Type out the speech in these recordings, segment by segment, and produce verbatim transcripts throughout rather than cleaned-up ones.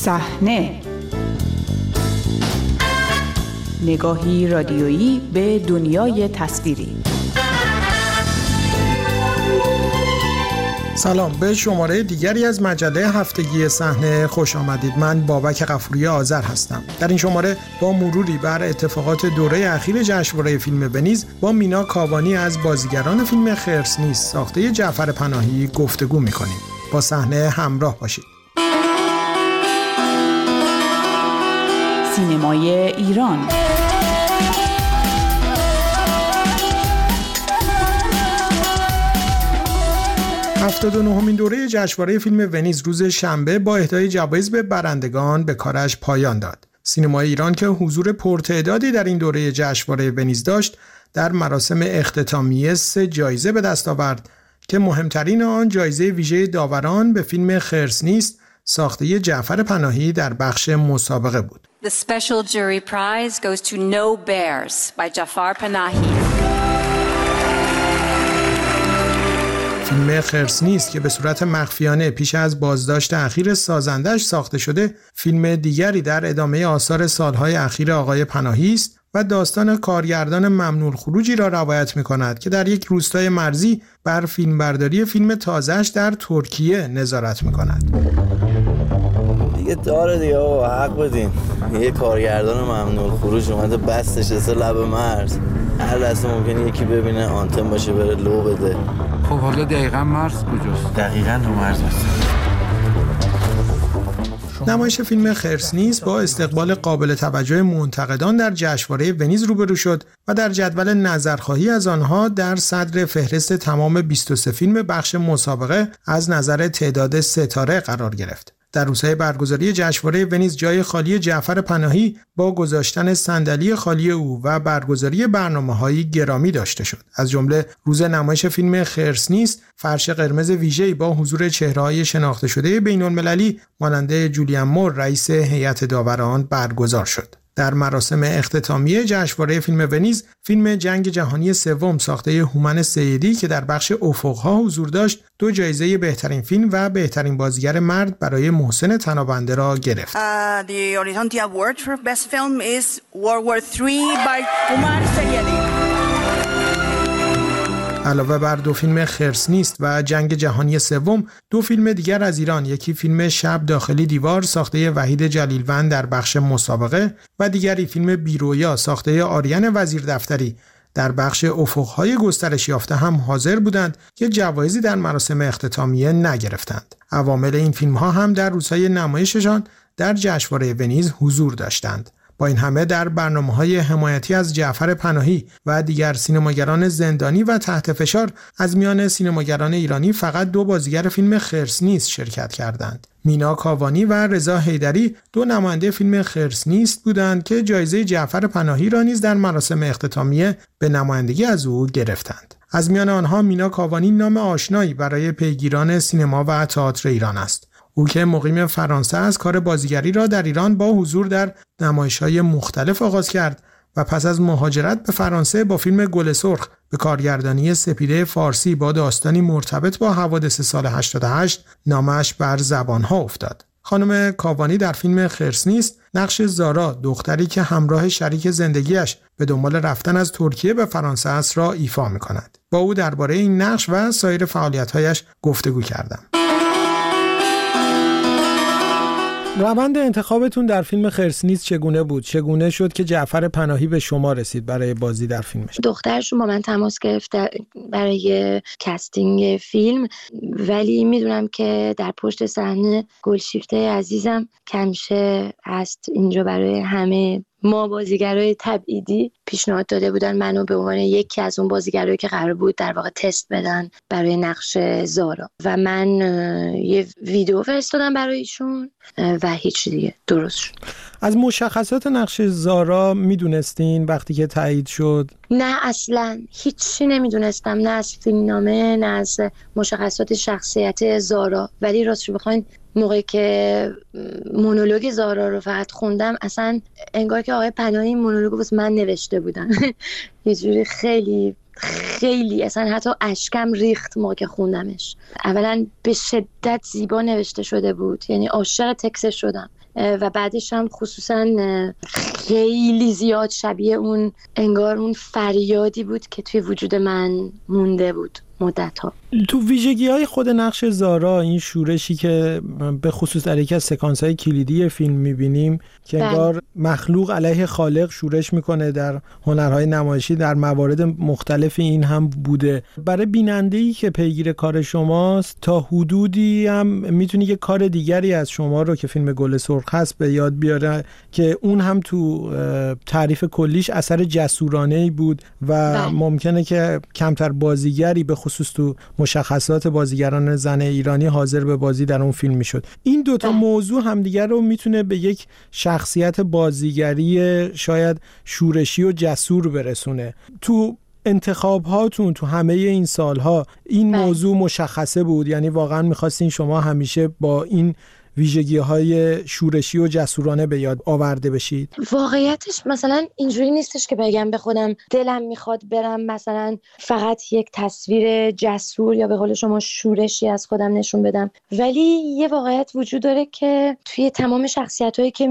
صحنه، نگاهی رادیویی به دنیای تصویری. سلام، به شماره دیگری از مجله هفتگی صحنه خوش آمدید. من بابک غفوری آذر هستم. در این شماره با مروری بر اتفاقات دوره اخیر جشنواره فیلم ونیز با مینا کاوانی از بازیگران فیلم خرس نیست ساخته جعفر پناهی گفتگو می‌کنیم. با صحنه همراه باشید. سینمای ایران. هفتاد و نهمین دوره جشنواره فیلم ونیز روز شنبه با اهدای جوایز به برندگان به کارش پایان داد. سینمای ایران که حضور پرتعدادی در این دوره جشنواره ونیز داشت، در مراسم اختتامیه سه جایزه به دست آورد که مهمترین آن جایزه ویژه داوران به فیلم خرس نیست ساخته جعفر پناهی در بخش مسابقه بود. The special jury prize goes to No Bears by Jafar Panahi. فیلم خرس نیست که به صورت مخفیانه پیش از بازداشت اخیر سازندش ساخته شده، فیلم دیگری در ادامه آثار سالهای اخیر آقای پناهی است و داستان کارگردان ممنون خروجی را روایت می‌کند که در یک روستای مرزی بر فیلمبرداری فیلم تازه‌اش در ترکیه نظارت می‌کند. دیگه داره دیگه آقا، حق بدین. یه کارگردان ممنون خروج اومده بس نشسته لب مرز، هر لحظه ممکنه یکی ببینه آنتن باشه بره لو بده. خب حالا دقیقاً مرز کجاست؟ دقیقاً رو مرز هست. نمایش فیلم خرس نیست با استقبال قابل توجه منتقدان در جشنواره ونیز روبرو شد و در جدول نظرخواهی از آنها در صدر فهرست تمام بیست و سه فیلم بخش مسابقه از نظر تعداد ستاره قرار گرفت. در روزهای برگزاری جشنواره ونیز جای خالی جعفر پناهی با گذاشتن صندلی خالی او و برگزاری برنامه‌های گرامی داشته شد. از جمله روز نمایش فیلم خرس نیست، فرش قرمز ویژه‌ای با حضور چهره‌های شناخته شده بین‌المللی مانند جولیان مور رئیس هیئت داوران برگزار شد. در مراسم اختتامیه جشنواره فیلم ونیز، فیلم جنگ جهانی سوم ساخته هومن سیدی که در بخش افق‌ها حضور داشت، دو جایزه بهترین فیلم و بهترین بازیگر مرد برای محسن تنابنده را گرفت. Uh, the Horizonte Award for Best Film is World War three by Houman Seyedi. علاوه بر دو فیلم خرس نیست و جنگ جهانی سوم، دو فیلم دیگر از ایران، یکی فیلم شب داخلی دیوار ساخته وحید جلیلوند در بخش مسابقه و دیگری فیلم بیرویا ساخته آریان وزیردفتری در بخش افق‌های گسترش یافته هم حاضر بودند که جوایزی در مراسم اختتامیه نگرفتند. عوامل این فیلم‌ها هم در روزهای نمایششان در جشنواره ونیز حضور داشتند. با این همه در برنامه‌های حمایتی از جعفر پناهی و دیگر سینماگران زندانی و تحت فشار از میان سینماگران ایرانی فقط دو بازیگر فیلم خرس نیست شرکت کردند. مینا کاوانی و رضا حیدری دو نماینده فیلم خرس نیست بودند که جایزه جعفر پناهی را نیز در مراسم اختتامیه به نمایندگی از او گرفتند. از میان آنها مینا کاوانی نام آشنایی برای پیگیران سینما و تئاتر ایران است. او که مقیم فرانسه است، کار بازیگری را در ایران با حضور در نمایش‌های مختلف آغاز کرد و پس از مهاجرت به فرانسه با فیلم گل سرخ به کارگردانی سپیده فارسی با داستانی مرتبط با حوادث سال هشتاد و هشت نامش بر زبانها افتاد. خانم کاوانی در فیلم خرس نیست نقش زارا، دختری که همراه شریک زندگیش به دنبال رفتن از ترکیه به فرانسه است را ایفا می‌کند. با او درباره این نقش و سایر فعالیت‌هایش گفتگو کردم. روند انتخابتون در فیلم خرس نیست چگونه بود؟ چگونه شد که جعفر پناهی به شما رسید برای بازی در فیلمش؟ دخترشون با من تماس گرفت برای کاستینگ فیلم، ولی میدونم که در پشت صحنه گلشیفته عزیزم کمشه هست اینجا برای همه ما بازیگرای تبعیدی پیشنهاد داده بودن منو به عنوان یکی از اون بازیگرایی که قرار بود در واقع تست بدن برای نقش زارا و من یه ویدیو فرستادم برای ایشون و هیچ دیگه درست شد. از مشخصات نقش زارا میدونستین وقتی که تایید شد؟ نه اصلا هیچی نمیدونستم، نه از فیلمنامه نه از مشخصات شخصیت زارا، ولی راستش بخواین موقعی که مونولوگ زارا رو فقط خوندم اصلا انگار که آقای پناهی مونولوگ واسه من نوشته بودن. یه جوری خیلی خیلی اصلا حتی اشکم ریخت موقع که خوندمش. اولا به شدت زیبا نوشته شده بود، یعنی عاشق تکست شدم. و بعدش هم خصوصا خیلی زیاد شبیه اون انگار اون فریادی بود که توی وجود من مونده بود مدت ها. تو ویژگی های خود نقش زارا، این شورشی که به خصوص در یکی از سکانس های کلیدی فیلم میبینیم که انگار مخلوق علیه خالق شورش میکنه در هنرهای نمایشی، در موارد مختلفی این هم بوده. برای بیننده‌ای که پیگیر کار شماست تا حدودی هم میتونی که کار دیگری از شما رو که فیلم گل سرخ هست به یاد بیاره که اون هم تو تعریف کلیش اثر جسورانه‌ای بود و بله. ممکنه که کمتر بازیگری به خصوص تو مشخصات بازیگران زن ایرانی حاضر به بازی در اون فیلم میشد. این دوتا بله. موضوع همدیگر رو میتونه به یک شخصیت بازیگری شاید شورشی و جسور برسونه. تو انتخاب هاتون تو همه این سالها این بله. موضوع مشخصه بود؟ یعنی واقعا میخواستین شما همیشه با این ویژگی های شورشی و جسورانه به یاد آورده بشید؟ واقعیتش مثلا اینجوری نیستش که بگم به خودم دلم میخواد برم مثلا فقط یک تصویر جسور یا به قول شما شورشی از خودم نشون بدم، ولی یه واقعیت وجود داره که توی تمام شخصیتایی که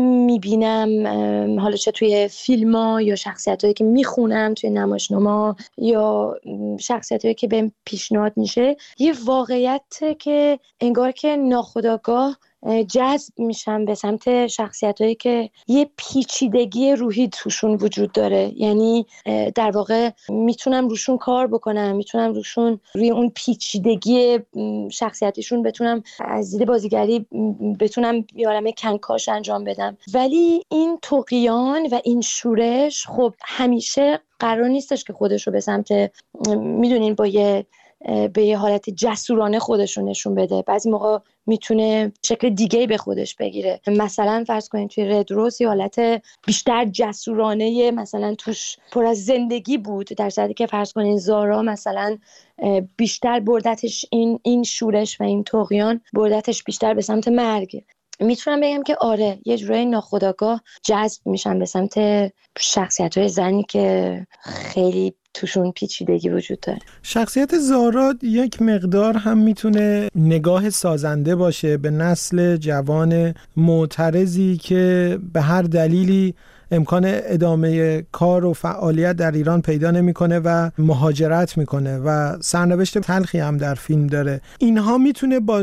میبینم، حالا چه توی فیلم‌ها یا شخصیتایی که میخونم توی نمایشنامه یا شخصیتایی که بهم پیشنهاد میشه، یه واقعیت که انگار که ناخودآگاه جذب میشم به سمت شخصیتایی که یه پیچیدگی روحی توشون وجود داره. یعنی در واقع میتونم روشون کار بکنم، میتونم روشون روی اون پیچیدگی شخصیتیشون بتونم از دید بازیگری بتونم یه عالمه کنکاش انجام بدم. ولی این طغیان و این شورش خب همیشه قرار نیستش که خودش رو به سمت میدونین با یه به یه حالت جسورانه خودش رو نشون بده. بعضی موقع میتونه شکل دیگه‌ای به خودش بگیره. مثلا فرض کنین توی رد روز یه حالت بیشتر جسورانه مثلا توش پر از زندگی بود، در صورتی که فرض کنین زارا مثلا بیشتر بردتش این این شورش و این طغیان بردتش بیشتر به سمت مرگ. میتونم بگم که آره یه جورایی ناخودآگاه جذب میشم به سمت شخصیت‌های زنی که خیلی توشون پیچیدگی وجود داره. شخصیت زارا یک مقدار هم میتونه نگاه سازنده باشه به نسل جوان معترضی که به هر دلیلی امکان ادامه کار و فعالیت در ایران پیدا نمیکنه و مهاجرت میکنه و سرنوشت تلخی هم در فیلم داره. اینها میتونه با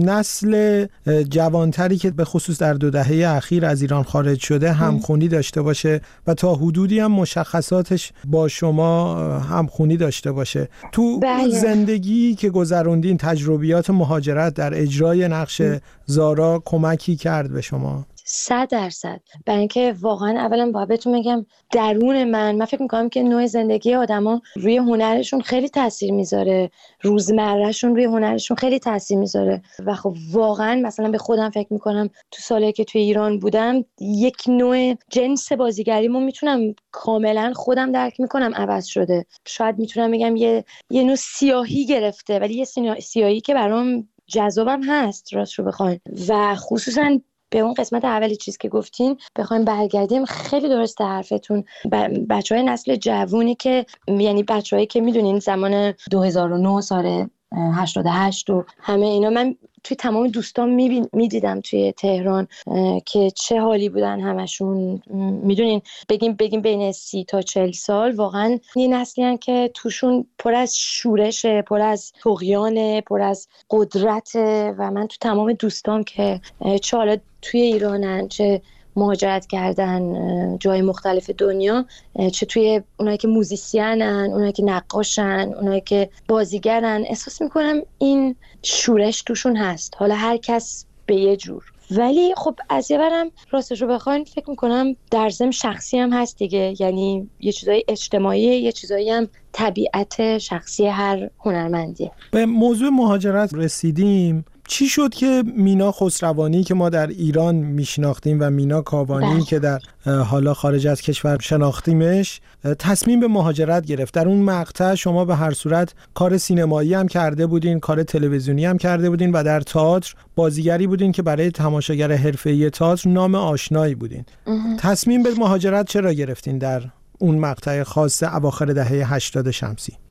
نسل جوانتری که به خصوص در دو دهه اخیر از ایران خارج شده همخونی داشته باشه و تا حدودی هم مشخصاتش با شما همخونی داشته باشه. تو بله. زندگی که گذروندین تجربیات مهاجرت در اجرای نقش زارا کمکی کرد به شما؟ صد درصد. برای اینکه واقعا اولا باید بهتون بگم درون من من فکر میکنم که نوع زندگی آدما روی هنرشون خیلی تاثیر میذاره، روزمرهشون روی هنرشون خیلی تاثیر میذاره و خب واقعا مثلا به خودم فکر میکنم تو سالایی که توی ایران بودم یک نوع جنس بازیگریمو میتونم کاملا خودم درک میکنم عوض شده. شاید میتونم بگم یه یه نوع سیاهی گرفته، ولی یه سیاهی که برام جذابم هست راست رو بخواین. و خصوصا به اون قسمت اولی چیز که گفتین بخوایم برگردیم، خیلی درسته حرفتون. بچهای نسل جوونی که یعنی بچه‌هایی که میدونین زمان دو هزار و نه سال هشتاد و هشت و همه اینا، من توی تمام دوستان میدیدم توی تهران که چه حالی بودن همشون. میدونین بگیم بگیم بین سی تا چهل سال واقعا یه نسلی هن که توشون پر از شورشه، پر از طغیانه، پر از قدرت. و من تو تمام دوستان که چه حالا توی ایرانن چه مهاجرت کردن جای مختلف دنیا، چه توی اونایی که موزیسینن، اونایی که نقاشن، اونایی که بازیگرن، احساس میکنم این شورش توشون هست، حالا هر کس به یه جور. ولی خب از یه برم راستش رو بخواین فکر میکنم در ضمن شخصی هم هست دیگه، یعنی یه چیزای اجتماعی، یه چیزایی هم طبیعت شخصی هر هنرمندیه. به موضوع مهاجرت رسیدیم. چی شد که مینا خسروانی که ما در ایران میشناختیم و مینا کاوانی بله. که در حالا خارج از کشور شناختیمش تصمیم به مهاجرت گرفت؟ در اون مقطع شما به هر صورت کار سینمایی هم کرده بودین، کار تلویزیونی هم کرده بودین و در تئاتر بازیگری بودین که برای تماشاگر حرفه‌ای تئاتر نام آشنایی بودین. تصمیم به مهاجرت چرا گرفتین در اون مقطع خاص اواخر دهه هشتاد شمسی؟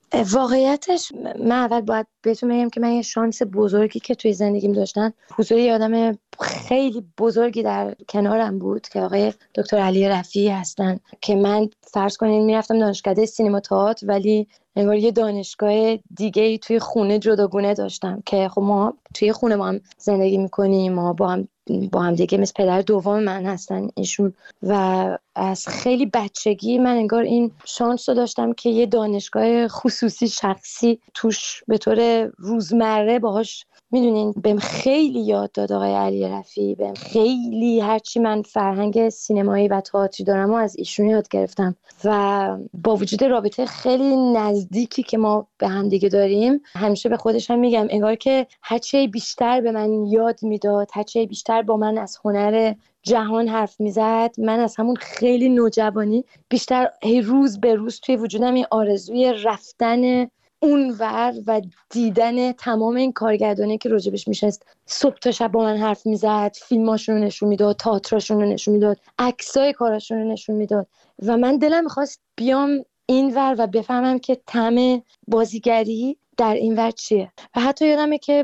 واقعیتش من اول باید بهتون بگم که من یه شانس بزرگی که توی زندگیم داشتم، حضور یه آدم خیلی بزرگی در کنارم بود که آقای دکتر علی رفیعی هستن، که من فرض کنین میرفتم دانشکده سینما تئاتر ولی انگار یه دانشگاه دیگه‌ای توی خونه جداگونه داشتم که خب ما توی خونه ما هم زندگی میکنیم، ما با هم با هم دیگه مثل پدر دوم من هستن ایشون، و از خیلی بچگی من انگار این شانس رو داشتم که یه دانشگاه خصوصی شخصی توش به طور روزمره باهاش، میدونین بهم خیلی یاد داد آقای علی رفیعی، بهم خیلی، هرچی من فرهنگ سینمایی و تئاتری دارم و از ایشون یاد گرفتم و با وجود رابطه خیلی نزدیکی که ما به هم دیگه داریم، همیشه به خودش هم میگم انگار که هرچی بیشتر به من یاد میداد، هرچی بیشتر با من از هنر جهان حرف میزد، من از همون خیلی نوجوانی بیشتر هی روز به روز توی وجودم این آرزوی رفتن اونور و دیدن تمام این کارگردانه که راجبش میشست صبح تا شب با من حرف میزد، فیلماشون رو نشون میداد، تئاتراشون رو نشون میداد، عکسای کاراشون رو نشون میداد و من دلم میخواست بیام اینور و بفهمم که طعم بازیگری در اینور چیه. و حتی یادمه که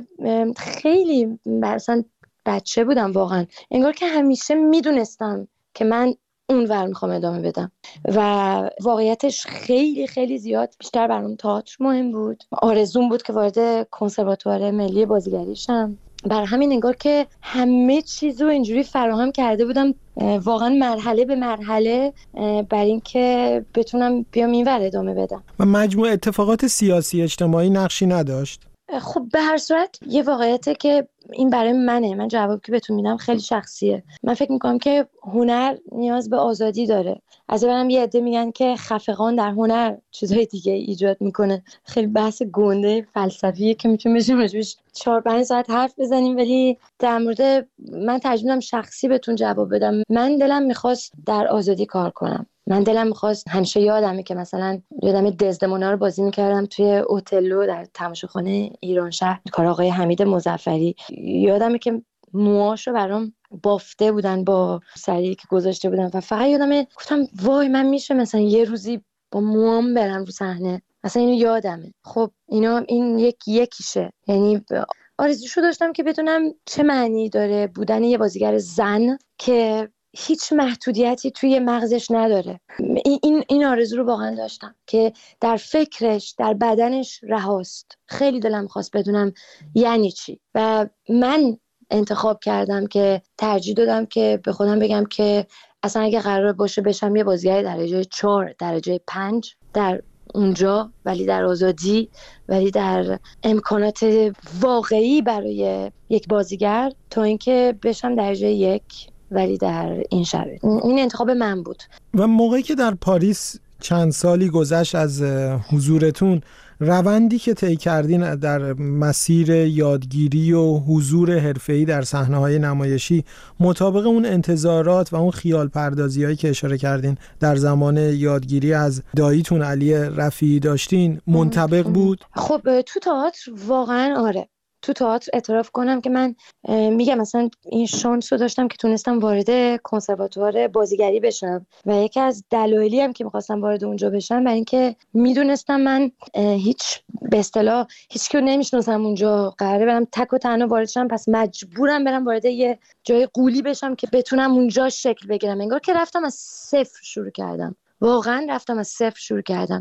خیلی مثلا بچه بودم واقعا، انگار که همیشه میدونستم که من اونور میخوام ادامه بدم و واقعیتش خیلی خیلی زیاد بیشتر برام تئاتر مهم بود، آرزوم بود که وارد کنسرواتوار ملی بازیگری شم، برای همین انگار که همه چیزو اینجوری فراهم کرده بودم واقعا مرحله به مرحله برای اینکه بتونم بیام اینور ادامه بدم. و مجموع اتفاقات سیاسی اجتماعی نقشی نداشت؟ خب به هر صورت یه واقعیته که این برای منه، من جواب که بهتون میدم خیلی شخصیه. من فکر میکنم که هنر نیاز به آزادی داره. از اونم یه عده میگن که خفقان در هنر چیزهای دیگه ایجاد میکنه، خیلی بحث گنده فلسفیه که میتونیم بشیم راجبش چهار پنج ساعت حرف بزنیم، ولی در مورد من ترجیح میدم شخصی بهتون جواب بدم. من دلم میخواست در آزادی کار کنم، من دلم میخواست، همیشه یادمه که مثلا یادمه دزدمونا رو بازی میکردم توی اوتلو در تماشاخانه ایران شهر، کار آقای حمید مظفری. یادمه که موهاشو برام بافته بودن با سری که گذاشته بودن و فقط یادمه گفتم وای من میشه مثلا یه روزی با موام برم رو صحنه، مثلا اینو یادمه. خب اینا این یک یکیشه، یعنی آرزوشو داشتم که بدونم چه معنی داره بودن یه بازیگر زن که هیچ محدودیتی توی مغزش نداره. این این آرزو رو واقعا داشتم که در فکرش، در بدنش رهاست. خیلی دلم خواست بدونم یعنی چی و من انتخاب کردم که ترجیح دادم که به خودم بگم که اصلا اگه قرار باشه بشم یه بازیگر درجه چهار، درجه پنج در اونجا، ولی در آزادی، ولی در امکانات واقعی برای یک بازیگر، تا اینکه بشم درجه یک ولی در این شرایط. این انتخاب من بود. و موقعی که در پاریس چند سالی گذشت از حضورتون، روندی که طی کردین در مسیر یادگیری و حضور حرفه‌ای در صحنه‌های نمایشی مطابق اون انتظارات و اون خیال پردازی‌هایی که اشاره کردین در زمان یادگیری از داییتون علی رفیعی داشتین منطبق بود؟ خب تو تئاتر واقعا آره، تو تئاتر اعتراف کنم که من میگم مثلا این شانس رو داشتم که تونستم وارد کنسرواتوار بازیگری بشم و یکی از دلایلی هم که میخواستم وارد اونجا بشم برای اینکه میدونستم من هیچ به اصطلاح هیچ کیو نمیشناسم اونجا، قراره برم تک و تنها وارد شم، پس مجبورم برم وارد یه جای قولی بشم که بتونم اونجا شکل بگیرم. انگار که رفتم از صفر شروع کردم، واقعا رفتم از صفر شروع کردم.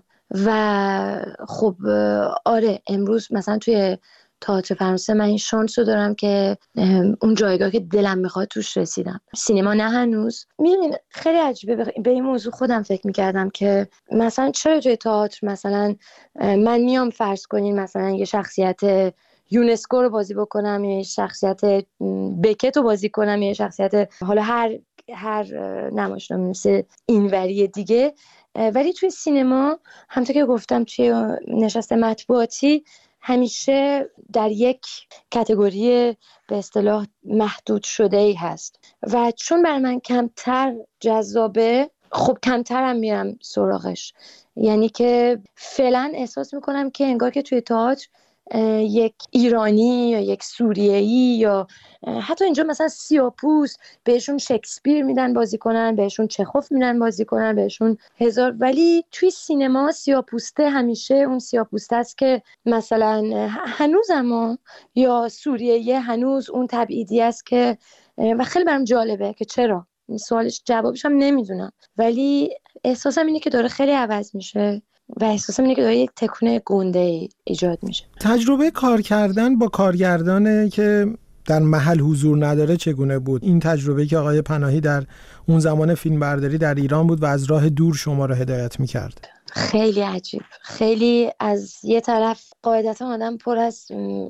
و خب آره امروز مثلا توی تئاتر فرانسه من این شانس رو دارم که اون جایگاه که دلم میخواد توش رسیدم. سینما نه هنوز. میدونین خیلی عجیبه به این موضوع خودم فکر میکردم که مثلا چرا توی تئاتر مثلا من میام فرض کنین مثلا یه شخصیت یونسکو رو بازی بکنم، یه شخصیت بکت رو بازی کنم، یه شخصیت حالا هر هر نمایشنامه مثل اینوری دیگه، ولی توی سینما همونطور که گفتم توی نشست مطبوعاتی همیشه در یک کاتگوری به اصطلاح محدود شده ای هست و چون برای من کمتر جذابه خب کمترم میرم سراغش. یعنی که فعلا احساس میکنم که انگار که توی تئاتر یک ایرانی یا یک سوریه‌ای یا حتی اینجا مثلا سیاه‌پوست بهشون شکسپیر میدن بازی کنن، بهشون چخوف میدن بازی کنن، بهشون هزار، ولی توی سینما سیاه‌پوسته همیشه اون سیاه‌پوسته است که مثلا هنوز اما یا سوریه‌ای هنوز اون تبعیدی است که و خیلی برام جالبه که چرا. این سوالش جوابش هم نمیدونم، ولی احساسم اینه که داره خیلی عوض میشه و احساسم اینه که داره یک تکونه گنده ایجاد میشه. تجربه کار کردن با کارگردانه که در محل حضور نداره چگونه بود؟ این تجربه که آقای پناهی در اون زمان فیلمبرداری در ایران بود و از راه دور شما رو هدایت میکرد. خیلی عجیب، خیلی از یه طرف قاعدتا آدم پر از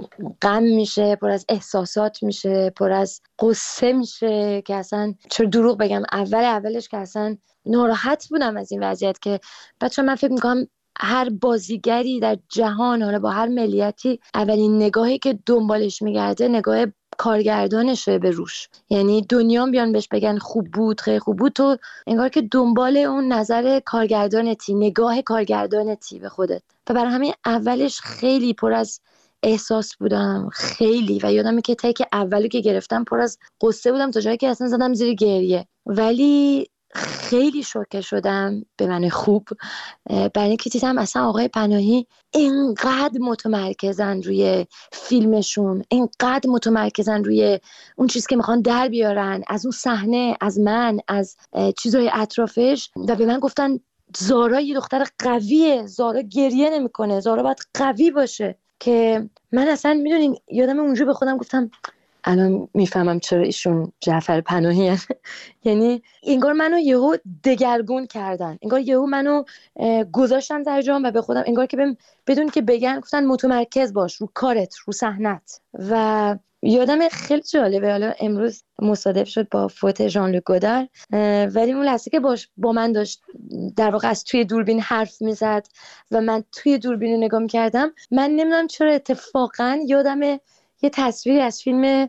غم میشه، پر از احساسات میشه، پر از قصه میشه که اصلا چرا دروغ بگم، اول اولش که اصلا ناراحت بودم از این وضعیت که بچه من فکر میکنم هر بازیگری در جهان حالا با هر ملیتی اولین نگاهی که دنبالش میگرده نگاه کارگردانشه به روش، یعنی دنیا بیان بهش بگن خوب بود خیلی خوب بود، تو انگار که دنبال اون نظر کارگردانتی، نگاه کارگردانتی به خودت. و برای همین اولش خیلی پر از احساس بودم، خیلی، و یادمه که تیک اولی که گرفتم پر از قصه بودم تا جایی که اصلا زدم زیر گریه، ولی خیلی شوکه شدم به معنی خوب برای اینکه دیدم اصلا آقای پناهی اینقدر متمرکزن روی فیلمشون، اینقدر متمرکزن روی اون چیزی که میخوان در بیارن از اون صحنه، از من، از چیزهای اطرافش. و به من گفتن زارا یه دختر قویه، زارا گریه نمیکنه، زارا باید قوی باشه. که من اصلا میدونین یادم اونجا به خودم گفتم الان میفهمم چرا ایشون جعفر پناهی هست. یعنی انگار منو یهو دگرگون کردن، انگار یهو منو گذاشتن در جام و به خودم انگار که بهم بدون که بگن گفتن متمرکز باش رو کارت، رو صحنت. و یادم خیلی جالبه، حالا امروز مصادف شد با فوت ژان لوک گودار، ولی اون لحظه که باش با من داشت در واقع از توی دوربین حرف میزد و من توی دوربین رو نگاه میکردم، من نمیدونم چرا اتفاقا یادم یه تصویری از فیلم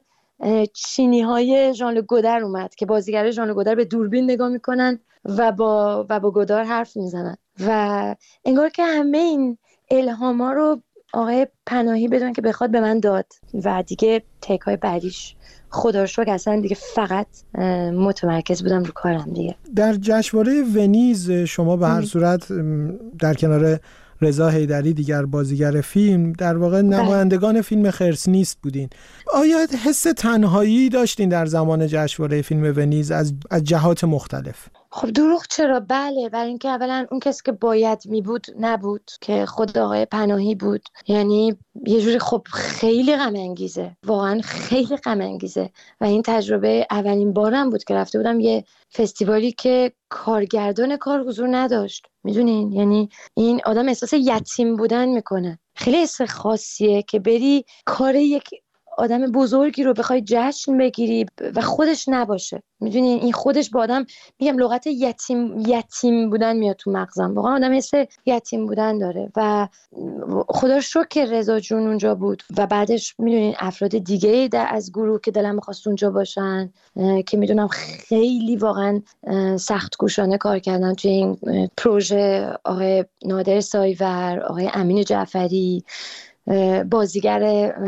چینی های ژان لوک گودار اومد که بازیگر ژان لوک گودار به دوربین نگاه میکنن و با و با گودار حرف میزنن و انگار که همه این الهاما رو آقای پناهی بدون که بخواد به من داد و دیگه تیک های بعدیش خدا رو شکر اصلا دیگه فقط متمرکز بودم رو کارم دیگه. در جشنواره ونیز شما به هر صورت در کنار رضا حیدری دیگر بازیگر فیلم در واقع نمایندگان فیلم خرس نیست بودین. آیا حس تنهایی داشتین در زمان جشنواره فیلم ونیز از از جهات مختلف؟ خب دروغ چرا؟ بله، برای اینکه اولا اون کسی که باید می بود نبود که خود آقای پناهی بود. یعنی یه جوری خب خیلی غم انگیزه، واقعا خیلی غم انگیزه. و این تجربه اولین بارم بود که رفته بودم یه فستیوالی که کارگردان کار حضور نداشت. میدونین یعنی این آدم احساس یتیم بودن میکنه. خیلی حس خاصیه که بری کار یک آدم بزرگی رو بخوای جشن بگیری و خودش نباشه. میدونین این خودش با آدم، میگم لغت یتیم یتیم بودن میاد تو مغزم. واقعا آدم حس یتیم بودن داره و خدا رو شکر که رضا جون اونجا بود و بعدش میدونین افراد دیگه در از گروه که دلم می‌خواست اونجا باشن که میدونم خیلی واقعا سخت کوشانه کار کردن توی این پروژه. آقای نادر سایور، آقای امین جعفری، بازیگر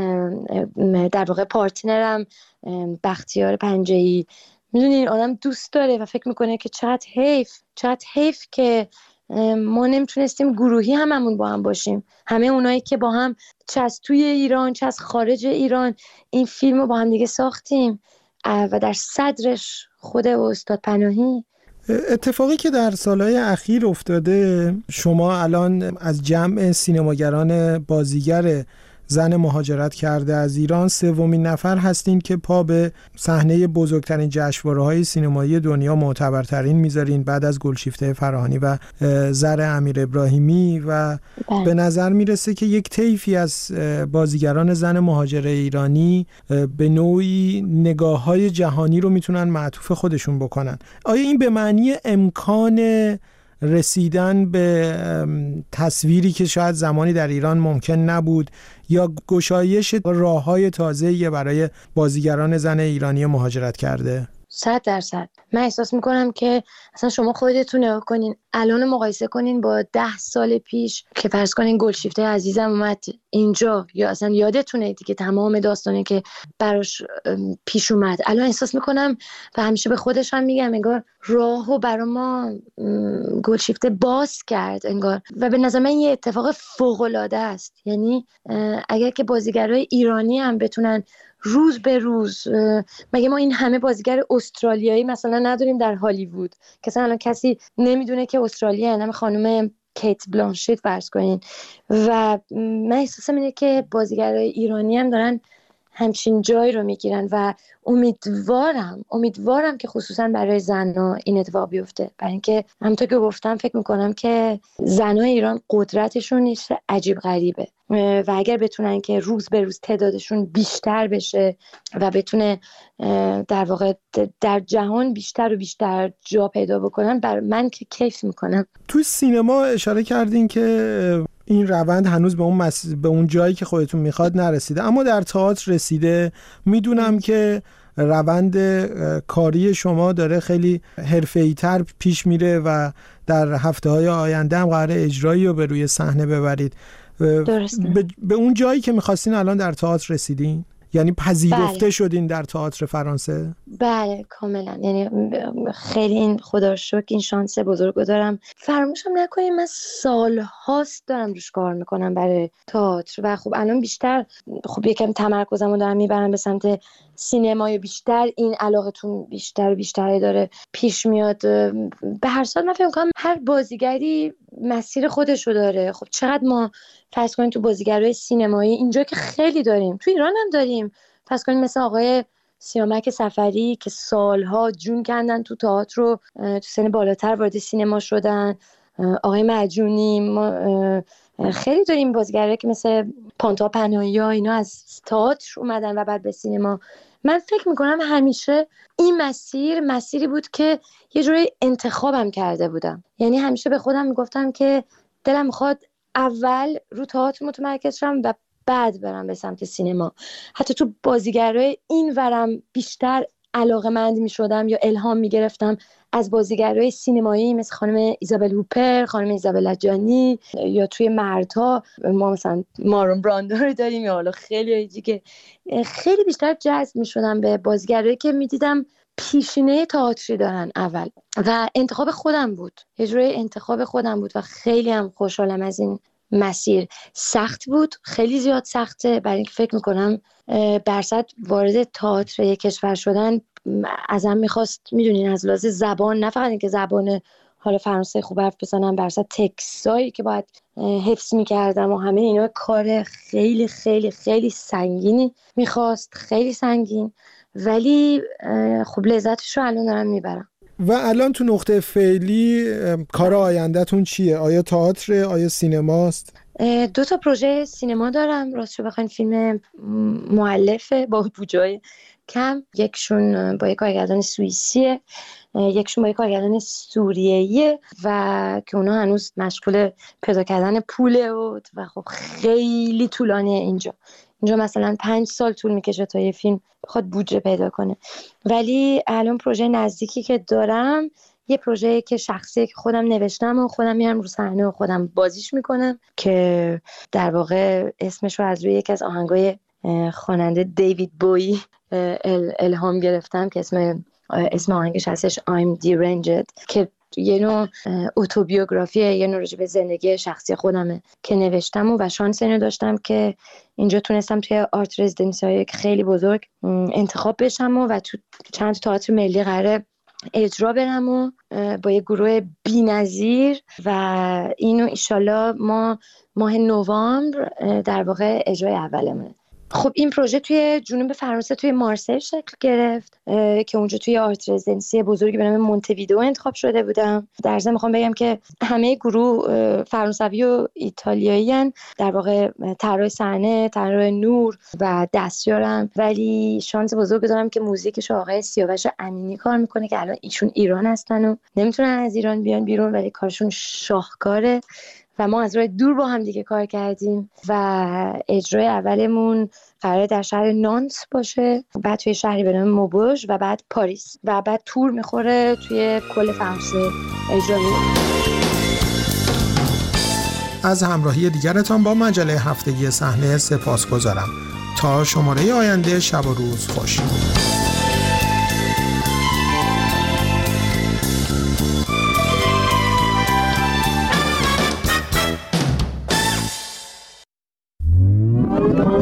در واقع پارتنرم بختیار پنجه‌ای. میدونین آدم دوست داره و فکر میکنه که چقدر حیف چقدر حیف که ما نمیتونستیم گروهی هممون با هم باشیم، همه اونایی که با هم چه از توی ایران چه از خارج ایران این فیلم رو با هم دیگه ساختیم و در صدرش خود استاد پناهی. اتفاقی که در سالهای اخیر افتاده، شما الان از جمع سینماگران بازیگر زن مهاجرت کرده از ایران سومین نفر هستین که پا به صحنه بزرگترین جشنواره‌های سینمایی دنیا معتبرترین میذارین بعد از گلشیفته فراهانی و زر امیر ابراهیمی و بله. به نظر میرسه که یک طیفی از بازیگران زن مهاجر ایرانی به نوعی نگاه‌های جهانی رو میتونن معطوف خودشون بکنن. آیا این به معنی امکان رسیدن به تصویری که شاید زمانی در ایران ممکن نبود یا گشایش راه‌های تازه‌ای برای بازیگران زن ایرانی مهاجرت کرده؟ صد درصد. من احساس میکنم که اصلا شما خودتون نگاه کنین الان مقایسه کنین با ده سال پیش که فرض کنین گلشیفته عزیزم اومد اینجا، یا اصلا یادتونه دیگه تمام داستانی که براش پیش اومد. الان احساس میکنم و همیشه به خودش هم میگم انگار راهو برا ما گلشیفته باز کرد انگار، و به نظر من یه اتفاق فوق‌العاده است. یعنی اگر که بازیگرای ایرانی هم بتونن روز به روز، مگه ما این همه بازیگر استرالیایی مثلا نداریم در هالیوود که مثلا کسی نمیدونه که استرالیا یعنی خانم کیت بلانشت فرض کنین، و من احساسم اینه که بازیگرای ایرانی هم دارن همچین جایی رو میگیرن و امیدوارم امیدوارم که خصوصا برای زن‌ها این اتفاق بیفته، برای اینکه همونطور که گفتم فکر میکنم که زن‌های ایران قدرتشون نیست عجیب غریبه، و اگر بتونن که روز به روز تعدادشون بیشتر بشه و بتونه در واقع در جهان بیشتر و بیشتر جا پیدا بکنن، بر من که کیف میکنم. تو سینما اشاره کردین که این روند هنوز به اون مس... به اون جایی که خودتون میخواد نرسیده، اما در تئاتر رسیده. میدونم که روند کاری شما داره خیلی حرفه‌ای‌تر پیش میره و در هفته‌های آینده هم قراره اجرایی رو به روی صحنه ببرید. به... به اون جایی که میخواستین الان در تئاتر رسیدین؟ یعنی پذیرفته بله. شدین در تئاتر فرانسه؟ بله کاملا، یعنی خیلی این خدا رو شکر این شانس بزرگ دارم. فراموشم نکنیم من سال هاست دارم روش کار میکنم برای تئاتر و خب الان بیشتر خب یکم تمرکزم رو دارم میبرم به سمت سینمای بیشتر، این علاقتون بیشتر و بیشتر داره پیش میاد. به هر صورت من فکر می‌کنم هر بازیگری مسیر خودشو داره. خب چقدر ما فرض کنیم تو بازیگرای سینمایی اینجا که خیلی داریم، تو ایران هم داریم، فرض کنیم مثل آقای سیامک سفری که سالها جون کندن تو تئاتر رو، تو سن بالاتر وارد سینما شدن، آقای معجونی، ما خیلی داریم بازیگرایی که مثل پانتا پناهی ها اینا از تئاتر اومدن و بعد به سینما. من فکر میکنم همیشه این مسیر مسیری بود که یه جوری انتخابم کرده بودم، یعنی همیشه به خودم میگفتم که دلم میخواد اول رو تئاتر متمرکز شم و بعد برم به سمت سینما. حتی تو بازیگرای این ورم بیشتر علاقه‌مند میشدم یا الهام میگرفتم از بازیگرای سینمایی مثل خانم ایزابل هوپر، خانم ایزابل لجانی، یا توی مردها ما مثلا مارون براندو رو داریم، یا حالا خیلی دیگه. خیلی بیشتر جذب میشدم به بازیگرایی که میدیدم پیشینه تئاتری دارن اول و انتخاب خودم بود، یه جوری انتخاب خودم بود و خیلی هم خوشحالم از این مسیر. سخت بود، خیلی زیاد سخته، برای اینکه فکر میکنم برصد وارد تئاتر یک کشور شدن ازم میخواست، میدونین از لحاظ زبان، نه فقط اینکه زبان حالا فرانسه خوب حرف بزنم، برصد تکسایی که باید حفظ میکردم و همه اینا کار خیلی خیلی خیلی سنگینی میخواست، خیلی سنگین، ولی خب لذتش رو الان دارم میبرم. و الان تو نقطه فعلی کار آینده‌تون چیه؟ آیا تئاتر، آیا سینماست؟ دو تا پروژه سینما دارم، راستش بخواین فیلم مؤلفه با بودجه کم، یکشون با یک کارگردان سوئیسیه، یکشون با یک کارگردان سوریه‌ایه و که اونا هنوز مشغول پیدا کردن پوله و و خب خیلی طولانیه اینجا. اینجا مثلا پنج سال طول میکشه تا یه فیلم بخواد بودجه پیدا کنه. ولی الان پروژه نزدیکی که دارم یه پروژه که شخصی که خودم نوشتم و خودم میرم رو صحنه و خودم بازیش میکنم، که در واقع اسمش رو از روی یک از آهنگای خواننده دیوید بویی الهام گرفتم که اسم اسم آهنگش هستش I'm Deranged، که یه نوع اتوبیوگرافیه، یه نوع راجع به زندگی شخصی خودمه که نوشتم و, و شانس اینو داشتم که اینجا تونستم توی آرت رزیدنسی های خیلی بزرگ انتخاب بشم و, و تو چند تئاتر ملی قراره اجرا برم و با یه گروه بی‌نظیر و اینو ایشالا ما ماه نوامبر در واقع اجرای اولمونه. خب این پروژه توی جنوب فرانسه توی مارسی شکل گرفت که اونجا توی آرت رزیدنسی بزرگی به نام مونتویدئو انتخاب شده بودم. در ضمن میخوام بگم که همه گروه فرانسوی و ایتالیایی ان، در واقع طراح صحنه، طراح نور و دستیارم، ولی شانس بزرگ دارم که موزیکش آقای سیاوش امینی کار میکنه که الان ایشون ایران هستن و نمیتونن از ایران بیان بیرون، ولی کارشون شاهکاره و ما از راه دور با هم دیگه کار کردیم و اجرای اولمون قراره در شهر نانت باشه، بعد توی شهری به نام موبوژ و بعد پاریس و بعد تور میخوره توی کل فرانسه اجرا میشه. از همراهی دیگرتان با مجله هفتگی صحنه سپاسگزارم. تا شماره آینده، شب و روز خوش.